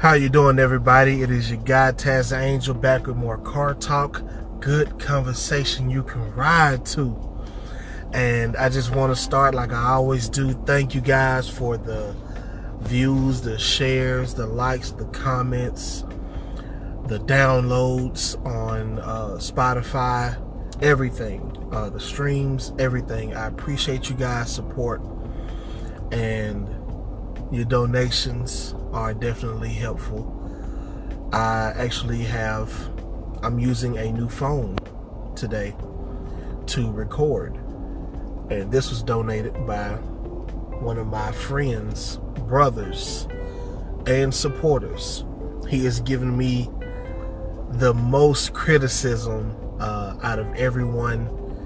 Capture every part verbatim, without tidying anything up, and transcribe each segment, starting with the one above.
How you doing, everybody? It is your guy Taz the Angel, back with more car talk, good conversation you can ride to. And I just want to start like I always do. Thank you guys for the views, the shares, the likes, the comments, the downloads on uh, Spotify, everything, uh, the streams, everything. I appreciate you guys' support, and your donations are definitely helpful. I actually have, I'm using a new phone today to record, and this was donated by one of my friends, brothers, and supporters. He has given me the most criticism uh, out of everyone,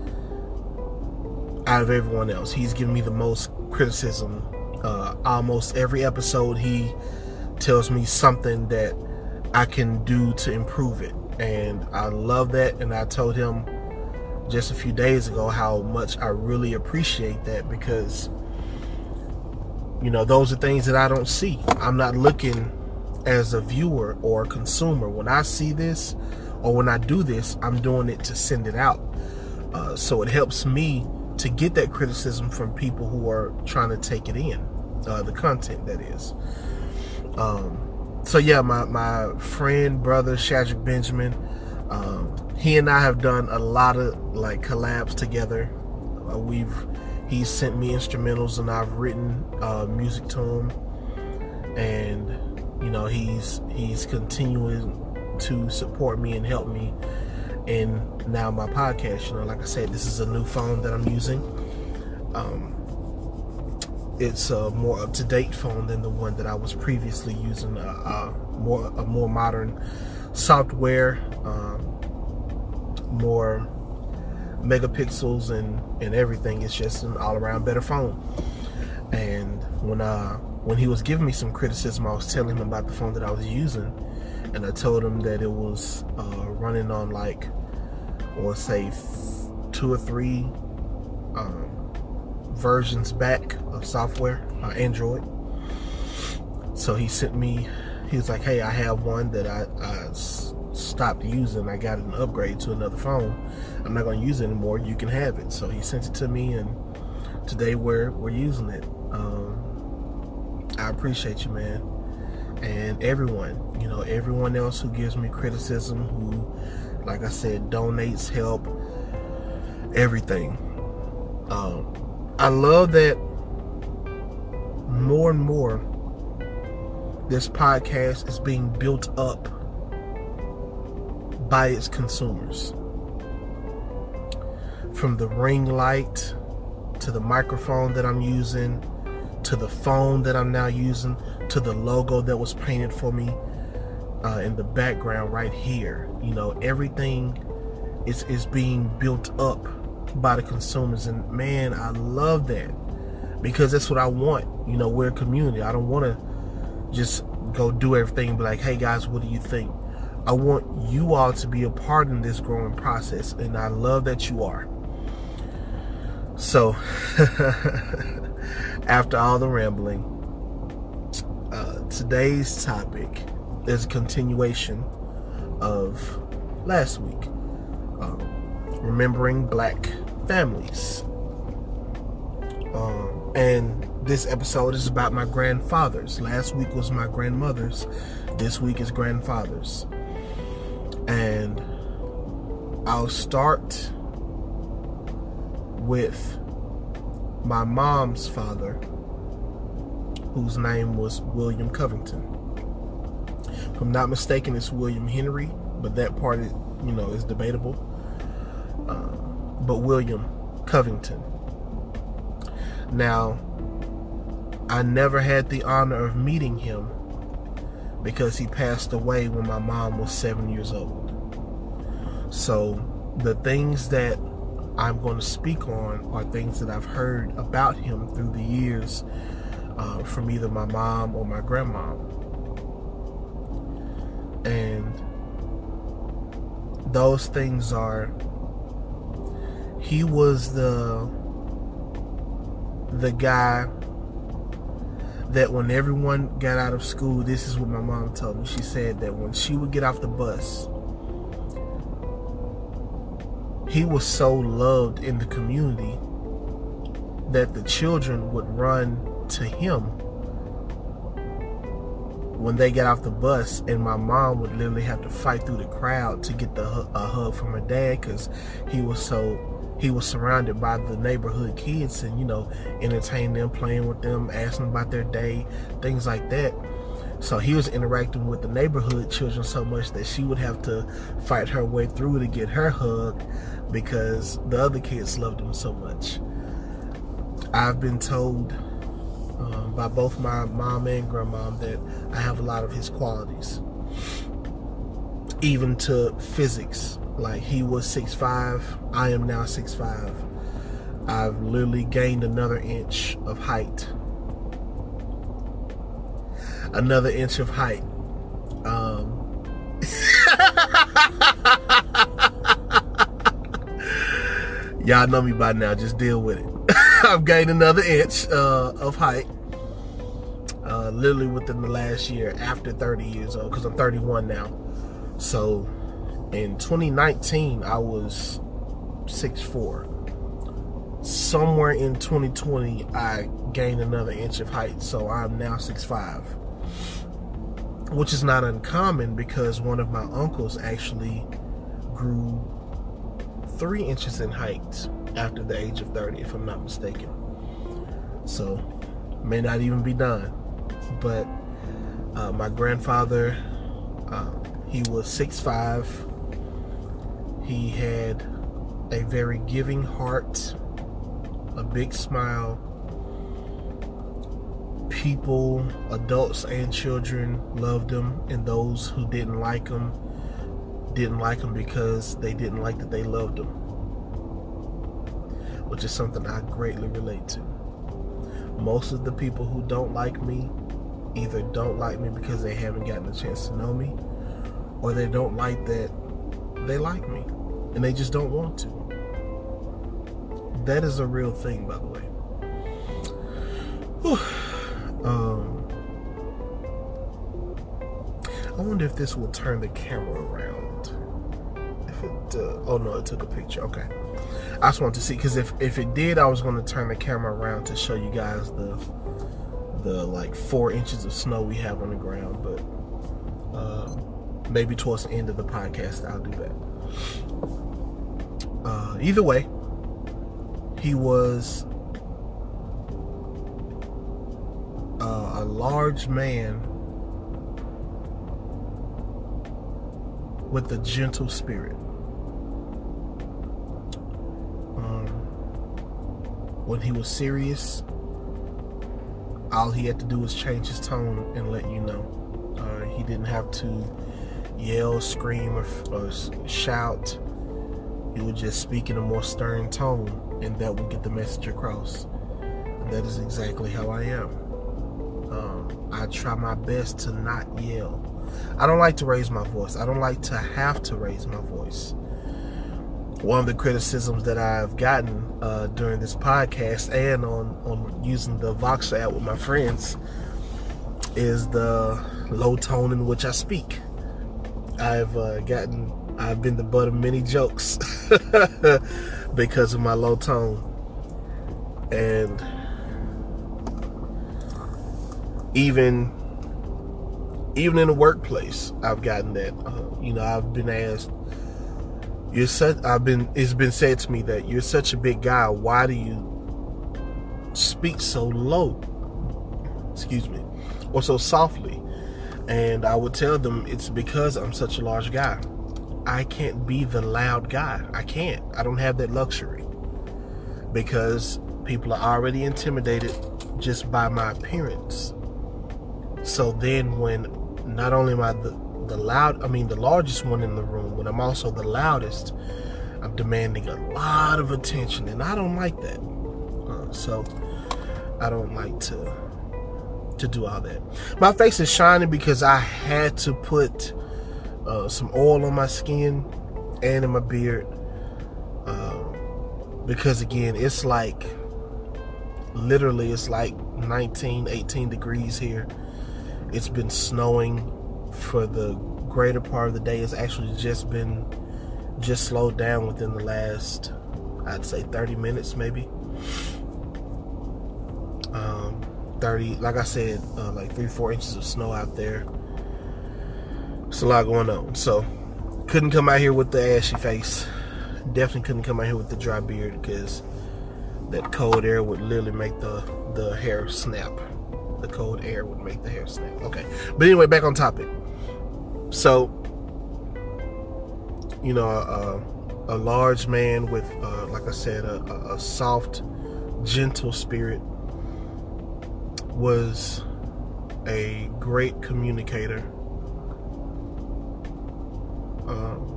out of everyone else. He's given me the most criticism. Uh, almost every episode he tells me something that I can do to improve it, and I love that. And I told him just a few days ago how much I really appreciate that, because you know, those are things that I don't see. I'm not looking as a viewer or a consumer. When I see this or when I do this, I'm doing it to send it out. Uh, so it helps me to get that criticism from people who are trying to take it in, uh, the content that is. Um, so yeah, my, my friend, brother, Shadrack Benjamin, um, he and I have done a lot of like collabs together. Uh, we've, he's sent me instrumentals and I've written uh, music to him, and you know, he's, he's continuing to support me and help me. And now my podcast, you know, like I said, this is a new phone that I'm using. Um, it's a more up-to-date phone than the one that I was previously using. Uh, uh, more a more modern software, um, more megapixels and and everything. It's just an all-around better phone. And when uh when he was giving me some criticism, I was telling him about the phone that I was using, and I told him that it was uh, running on like, or say two or three um, versions back of software, uh, Android. So he sent me, he was like, hey, I have one that I, I stopped using. I got an upgrade to another phone. I'm not going to use it anymore. You can have it. So he sent it to me, and today we're, we're using it. Um, I appreciate you, man. And everyone, you know, everyone else who gives me criticism, who, like I said, donates, help, everything. Um, I love that more and more this podcast is being built up by its consumers. From the ring light, to the microphone that I'm using, to the phone that I'm now using, to the logo that was painted for me uh, in the background right here. You know, everything is, is being built up by the consumers, and man, I love that, because that's what I want. You know, we're a community. I don't want to just go do everything and be like, hey guys, what do you think? I want you all to be a part in this growing process, and I love that you are. So after all the rambling, uh, today's topic is a continuation of last week, um, remembering black families. Um, and this episode is about my grandfathers. Last week was my grandmothers. This week is grandfathers. And I'll start with my mom's father, whose name was William Covington. If I'm not mistaken, it's William Henry, but that part, is, you know, is debatable. Uh, but William Covington. Now, I never had the honor of meeting him because he passed away when my mom was seven years old. So the things that I'm going to speak on are things that I've heard about him through the years uh, from either my mom or my grandma. And those things are, he was the the guy that when everyone got out of school, this is what my mom told me. She said that when she would get off the bus, he was so loved in the community that the children would run to him when they got off the bus, and my mom would literally have to fight through the crowd to get the a hug from her dad, because he was so he was surrounded by the neighborhood kids, and, you know, entertaining them, playing with them, asking about their day, things like that. So he was interacting with the neighborhood children so much that she would have to fight her way through to get her hug, because the other kids loved him so much. I've been told um, by both my mom and grandmom that I have a lot of his qualities, even to physics. Like, he was six five, I am now six five. I've literally gained another inch of height. Another inch of height. Um, y'all know me by now, just deal with it. I've gained another inch uh, of height, uh, literally within the last year, after thirty years old, because I'm thirty-one now. So in twenty nineteen, I was six four. Somewhere in twenty twenty, I gained another inch of height, so I'm now six five. Which is not uncommon, because one of my uncles actually grew three inches in height after the age of thirty, if I'm not mistaken. So, may not even be done. But uh, my grandfather, uh, he was six five. He had a very giving heart, a big smile. People, adults and children, loved him, and those who didn't like him didn't like him because they didn't like that they loved him, which is something I greatly relate to. Most of the people who don't like me either don't like me because they haven't gotten a chance to know me, or they don't like that they like me and they just don't want to. That is a real thing, by the way. Whew. Um, I wonder if this will turn the camera around. If it, uh, oh no, it took a picture. Okay, I just wanted to see, because if if it did, I was going to turn the camera around to show you guys the the like four inches of snow we have on the ground. But uh, maybe towards the end of the podcast, I'll do that. Uh, either way, he was Uh, a large man with a gentle spirit. Um, when he was serious, all he had to do was change his tone and let you know. Uh, he didn't have to yell, scream, or, or shout. He would just speak in a more stern tone, and that would get the message across. And that is exactly how I am. Um, I try my best to not yell. I don't like to raise my voice. I don't like to have to raise my voice. One of the criticisms that I've gotten uh, during this podcast and on, on using the Voxer app with my friends is the low tone in which I speak. I've uh, gotten, I've been the butt of many jokes because of my low tone. And Even, even in the workplace, I've gotten that. Uh, you know, I've been asked, "You're such." I've been. It's been said to me that you're such a big guy. Why do you speak so low? Excuse me, or so softly? And I would tell them it's because I'm such a large guy. I can't be the loud guy. I can't. I don't have that luxury, because people are already intimidated just by my appearance. So then when not only am I the, the loud, I mean the largest one in the room, when I'm also the loudest, I'm demanding a lot of attention, and I don't like that. Uh, so I don't like to to do all that. My face is shining because I had to put uh, some oil on my skin and in my beard. Uh, because again, it's like literally it's like nineteen, eighteen degrees here. It's been snowing for the greater part of the day. It's actually just been just slowed down within the last, I'd say thirty minutes maybe. Um, thirty, like I said, uh, like three, four inches of snow out there. It's a lot going on. So couldn't come out here with the ashy face. Definitely couldn't come out here with the dry beard, because that cold air would literally make the, the hair snap. The cold air would make the hair snap. Okay. But anyway, back on topic. So, you know, a, a large man with, uh, like I said, a, a soft, gentle spirit, was a great communicator. Um,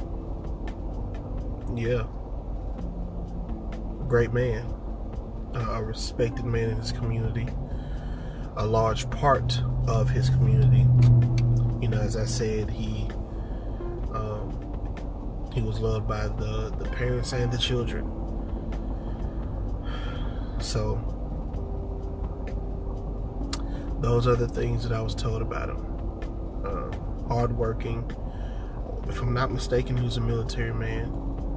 yeah. Great man. Uh, a respected man in his community. A large part of his community. You know, as I said, he um, he was loved by the, the parents and the children. So, those are the things that I was told about him. Um, hardworking. If I'm not mistaken, he was a military man.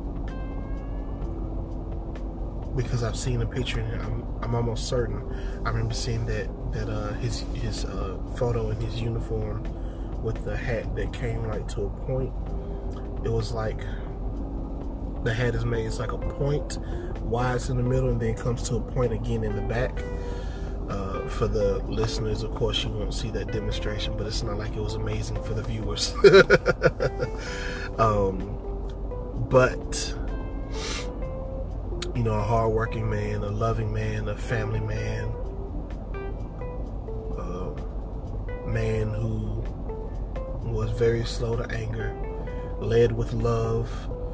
Because I've seen a picture, and I'm, I'm almost certain. I remember seeing that that uh, his his uh, photo in his uniform with the hat that came like to a point. It was like the hat is made. It's like a point, wide in the middle, and then comes to a point again in the back. Uh, for the listeners, of course, you won't see that demonstration, but it's not like it was amazing for the viewers. um, but. You know, a hardworking man, a loving man, a family man, a man who was very slow to anger, led with love.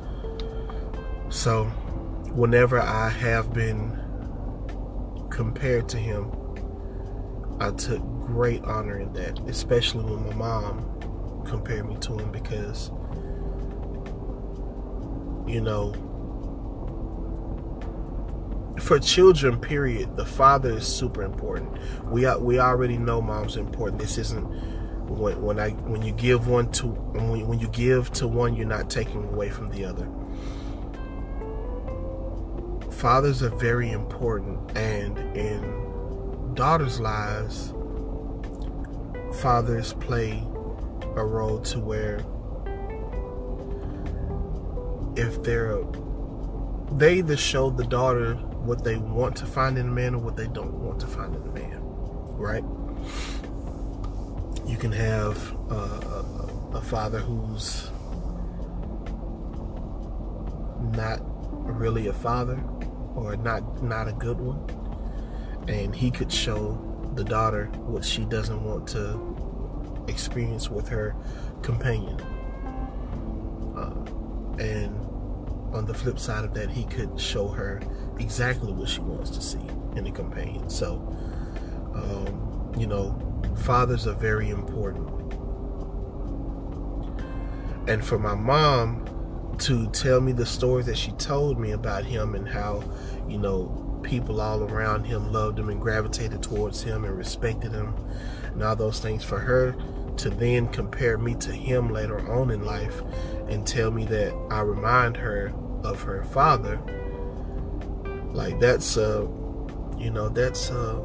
So, whenever I have been compared to him, I took great honor in that, especially when my mom compared me to him, because, you know, for children, period, the father is super important. We we already know mom's important. This isn't when when I when you give one to when when you give to one, you're not taking away from the other. Fathers are very important, and in daughters' lives, fathers play a role to where if they're they either show the daughter what they want to find in a man or what they don't want to find in a man, right? You can have uh, a, a father who's not really a father, or not not a good one, and he could show the daughter what she doesn't want to experience with her companion. Uh, and on the flip side of that, he could show her exactly what she wants to see in a companion. So, um, you know, fathers are very important. And for my mom to tell me the stories that she told me about him, and how, you know, people all around him loved him and gravitated towards him and respected him and all those things, for her to then compare me to him later on in life and tell me that I remind her of her father, like that's uh you know that's uh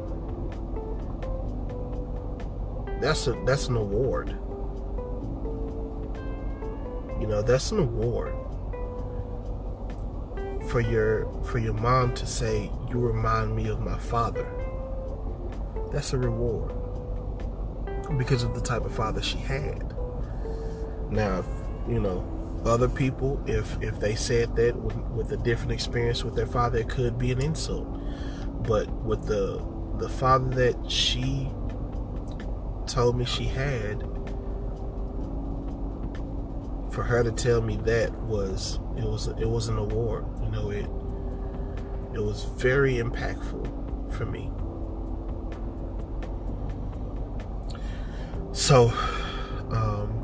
that's a that's an award. You know, that's an award for your for your mom to say, you remind me of my father. That's a reward, because of the type of father she had. Now, you know, other people, if if they said that with, with a different experience with their father, it could be an insult. But with the the father that she told me she had, for her to tell me that was it was it was an award. You know, it it was very impactful for me. So, um,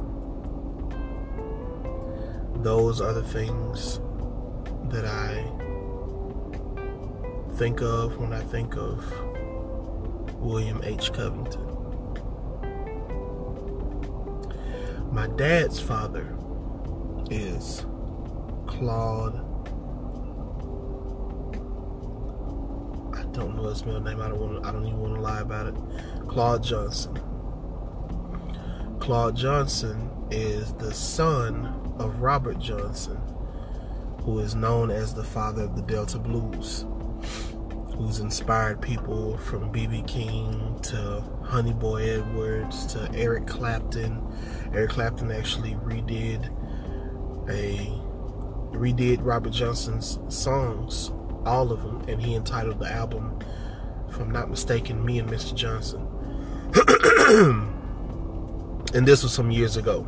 those are the things that I think of when I think of William H. Covington. My dad's father is Claude. I don't know his middle name. I don't want. I don't even want to lie about it. Claude Johnson. Claude Johnson is the son of Robert Johnson, who is known as the father of the Delta Blues, who's inspired people from B B King to Honey Boy Edwards to Eric Clapton. Eric Clapton actually redid a redid Robert Johnson's songs, all of them, and he entitled the album, if I'm not mistaken, Me and Mister Johnson. And this was some years ago.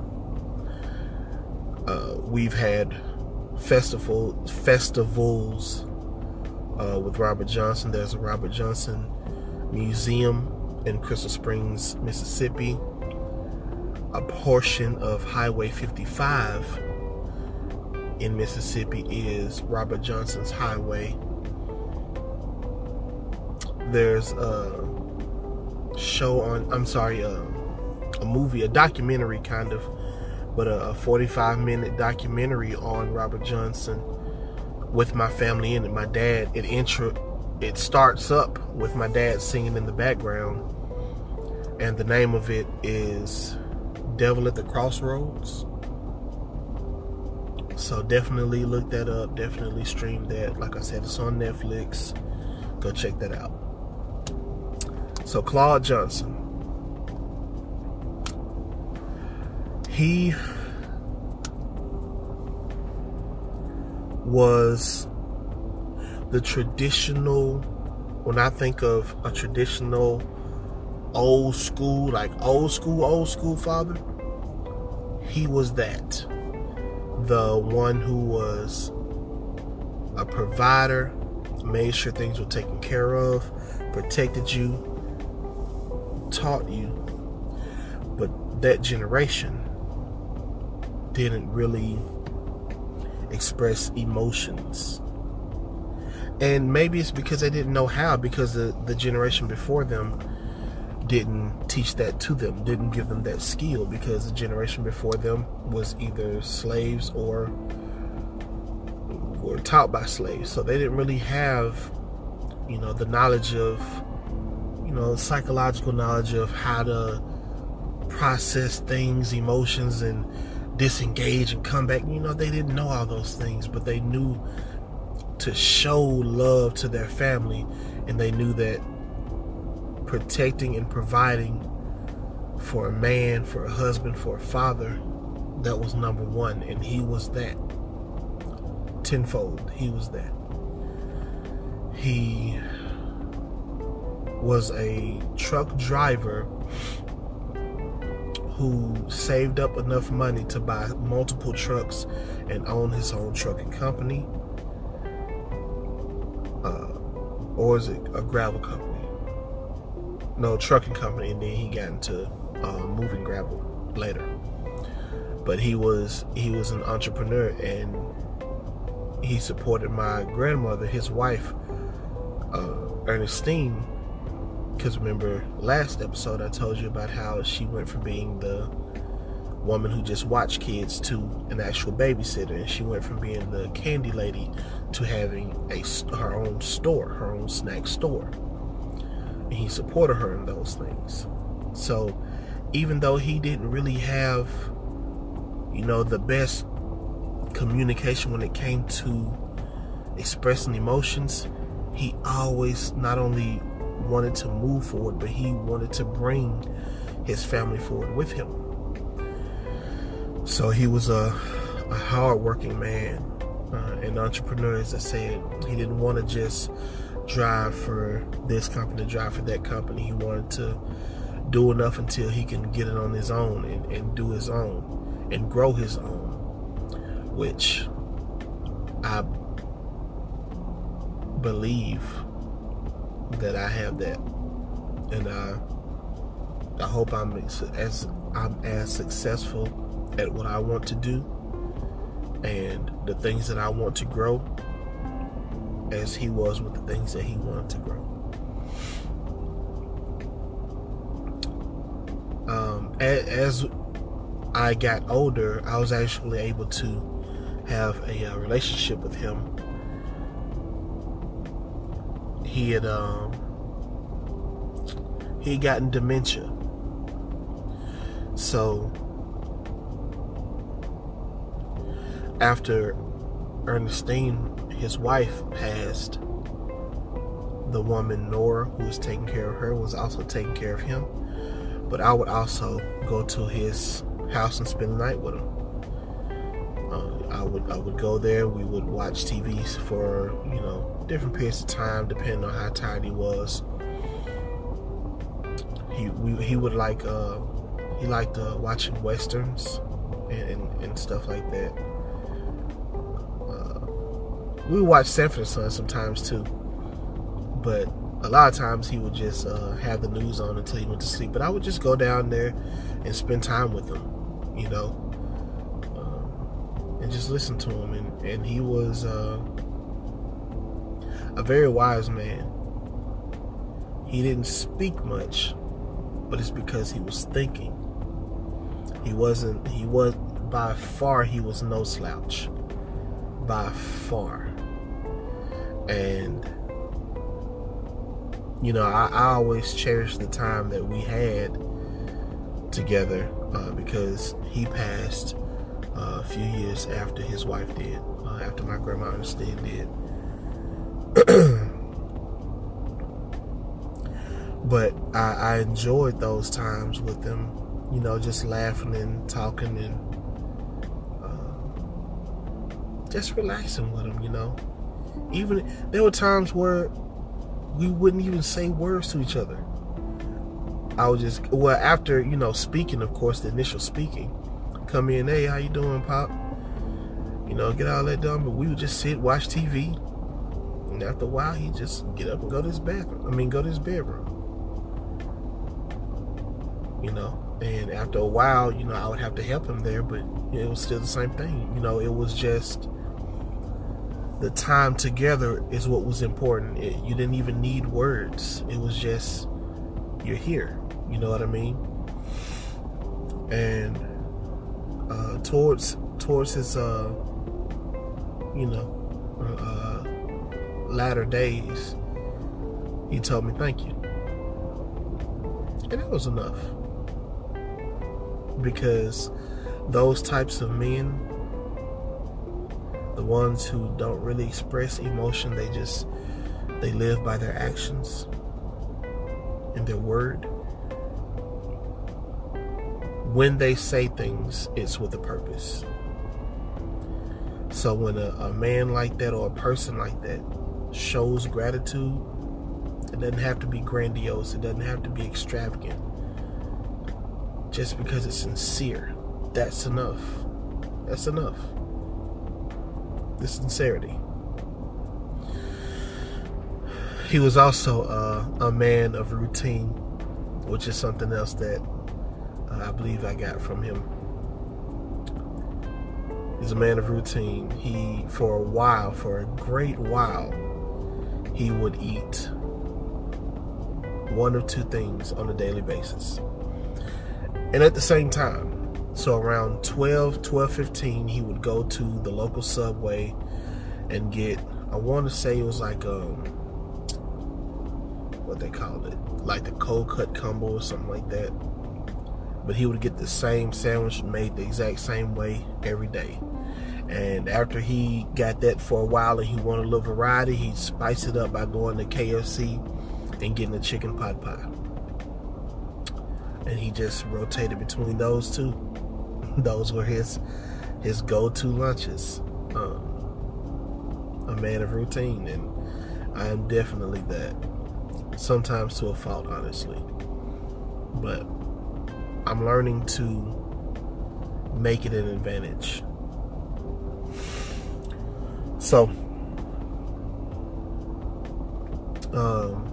Uh, we've had festival festivals uh, with Robert Johnson. There's a Robert Johnson Museum in Crystal Springs, Mississippi. A portion of Highway fifty-five in Mississippi is Robert Johnson's highway. There's a show on, I'm sorry, uh, a movie, a documentary kind of, but a forty-five minute documentary on Robert Johnson with my family in it. My dad, it intro, it starts up with my dad singing in the background, and the name of it is Devil at the Crossroads. So definitely look that up, definitely stream that. Like I said, it's on Netflix. Go check that out. So Claude Johnson, he was the traditional, when I think of a traditional old school, like old school, old school father, he was that. The one who was a provider, made sure things were taken care of, protected you, taught you. But that generation didn't really express emotions. And maybe it's because they didn't know how, because the, the generation before them didn't teach that to them, didn't give them that skill, because the generation before them was either slaves or were taught by slaves. So they didn't really have, you know, the knowledge of, you know, psychological knowledge of how to process things, emotions, and disengage and come back. You know, they didn't know all those things, but they knew to show love to their family, and they knew that protecting and providing for a man, for a husband, for a father, that was number one. And he was that tenfold. He was that. He was a truck driver who saved up enough money to buy multiple trucks and own his own trucking company. Uh, or is it a gravel company? No, trucking company, and then he got into uh, moving gravel later. But he was he was an entrepreneur, and he supported my grandmother, his wife, uh, Ernestine. Because remember, last episode I told you about how she went from being the woman who just watched kids to an actual babysitter, and she went from being the candy lady to having a her own store, her own snack store. And he supported her in those things. So even though he didn't really have, you know, the best communication when it came to expressing emotions, he always not only wanted to move forward, but he wanted to bring his family forward with him. So he was a, a hard-working man, uh, an entrepreneur, as I said. He didn't want to just drive for this company, drive for that company. He wanted to do enough until he can get it on his own and, and do his own and grow his own, which I believe that I have that, and I I hope I'm as I'm as successful at what I want to do and the things that I want to grow as he was with the things that he wanted to grow. Um, as I got older, I was actually able to have a, a relationship with him. He had um, he had gotten dementia, so after Ernestine, his wife, passed, the woman Nora, who was taking care of her, was also taking care of him. But I would also go to his house and spend the night with him. Uh, I would I would go there. We would watch T V for, you know, different periods of time, depending on how tired he was. He we, he would like uh, he liked uh, watching westerns and, and, and stuff like that. Uh, we would watch Sanford and Son sometimes too, but a lot of times he would just uh, have the news on until he went to sleep. But I would just go down there and spend time with him, you know, uh, and just listen to him. And, and he was uh, a very wise man. He didn't speak much, but it's because he was thinking. He wasn't, he was, by far, he was no slouch. By far. And you know, I, I always cherish the time that we had together uh, because he passed uh, a few years after his wife did, uh, after my grandma Ernestine did. But I, I enjoyed those times with him, you know, just laughing and talking and uh, just relaxing with him, you know. Even there were times where we wouldn't even say words to each other. I would just, well, after, you know, speaking, of course, the initial speaking, come in, hey, how you doing, Pop? You know, get all that done. But we would just sit, watch T V. And after a while, he'd just get up and go to his bathroom. I mean, go to his bedroom. You know, and after a while, you know, I would have to help him there, but it was still the same thing. You know, it was just the time together is what was important. It, you didn't even need words. It was just, you're here. You know what I mean? And uh, towards towards his, uh, you know, uh, latter days, he told me thank you. And that was enough. Because those types of men, the ones who don't really express emotion, they just, they live by their actions and their word. When they say things, it's with a purpose. So when a, a man like that or a person like that shows gratitude, it doesn't have to be grandiose. It doesn't have to be extravagant. Just because it's sincere, that's enough. That's enough. The sincerity. He was also uh, a man of routine, which is something else that uh, I believe I got from him. He's a man of routine. He, for a while, for a great while, he would eat one or two things on a daily basis. And at the same time, so around twelve, twelve fifteen, he would go to the local Subway and get, I want to say it was like, um, what they called it, like the cold cut combo or something like that. But he would get the same sandwich made the exact same way every day. And after he got that for a while and he wanted a little variety, he'd spice it up by going to K F C and getting a chicken pot pie. And he just rotated between those two. Those were his his go-to lunches. Um, a man of routine, and I am definitely that. Sometimes to a fault, honestly. But I'm learning to make it an advantage. So, um,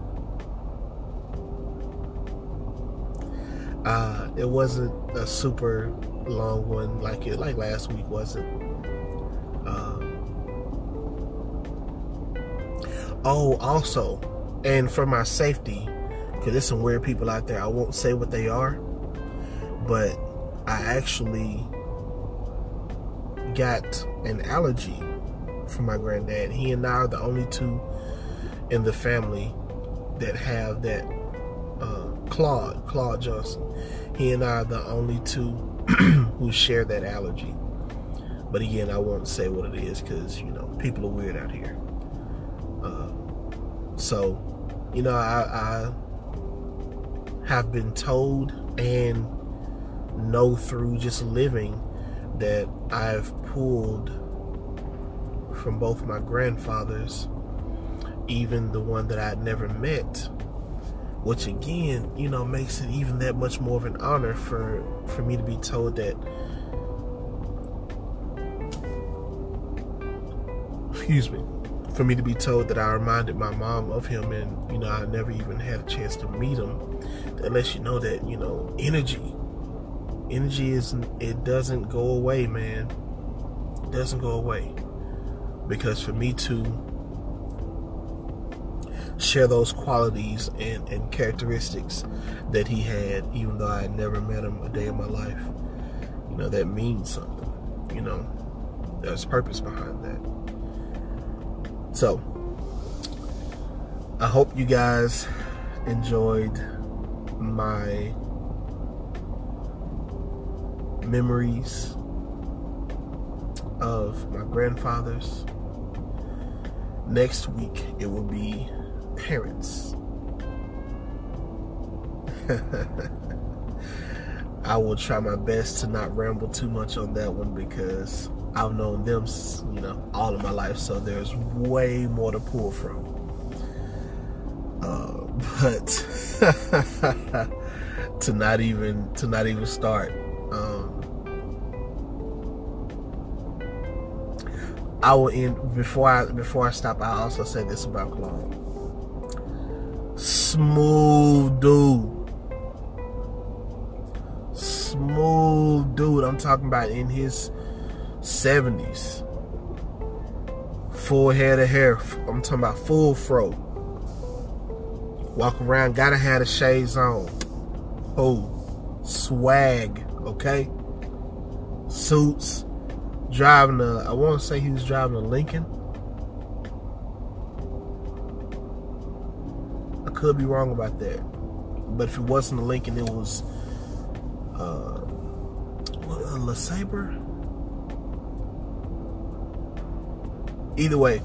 uh, it wasn't a super long one like it like last week wasn't. Um, Oh, also, and for my safety, because there's some weird people out there, I won't say what they are, but I actually got an allergy from my granddad. He and I are the only two in the family that have that. Uh, Claude, Claude Johnson. He and I are the only two who share that allergy. But again, I won't say what it is because, you know, people are weird out here. Uh, so, you know, I, I have been told and know through just living that I've pulled from both my grandfathers, even the one that I'd never met, which again, you know, makes it even that much more of an honor for, for me to be told that, excuse me, for me to be told that I reminded my mom of him, and, you know, I never even had a chance to meet him. That lets you know that, you know, energy, energy is, it doesn't go away, man. It doesn't go away. Because for me to share those qualities and, and characteristics that he had, even though I had never met him a day in my life, you know, that means something. You know, there's purpose behind that. So, I hope you guys enjoyed my memories of my grandfathers. Next week, it will be parents. I will try my best to not ramble too much on that one because I've known them, you know, all of my life, so there's way more to pull from. Uh, but to not even to not even start, um, I will end before I before I stop. I also say this about Claude. Smooth dude. Smooth dude. I'm talking about in his seventies. Full head of hair. I'm talking about full fro. Walk around, gotta have the shades on. Oh, swag, okay? Suits. Driving a, I want to say he was driving a Lincoln. I could be wrong about that. But if it wasn't a Lincoln, it was uh, what, a LeSabre? Either way,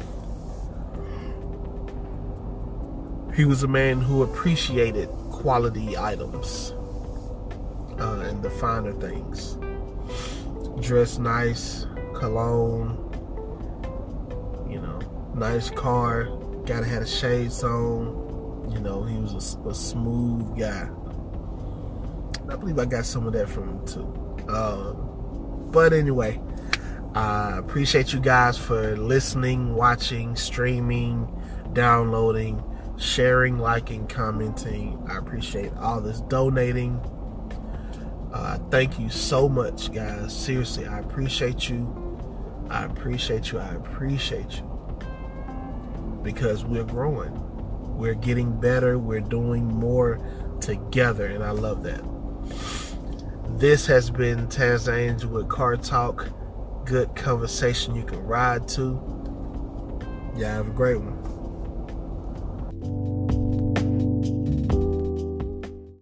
he was a man who appreciated quality items uh, and the finer things. Dressed nice, cologne, you know, nice car, gotta have the shades on. You know, he was a, a smooth guy. I believe I got some of that from him too. Uh, but anyway, I appreciate you guys for listening, watching, streaming, downloading, sharing, liking, commenting. I appreciate all this donating. Uh, thank you so much, guys. Seriously, I appreciate you. I appreciate you. I appreciate you. Because we're growing. We're getting better. We're doing more together, and I love that. This has been Taz the Angel with Car Talk. Good conversation you can ride to. Yeah, have a great one.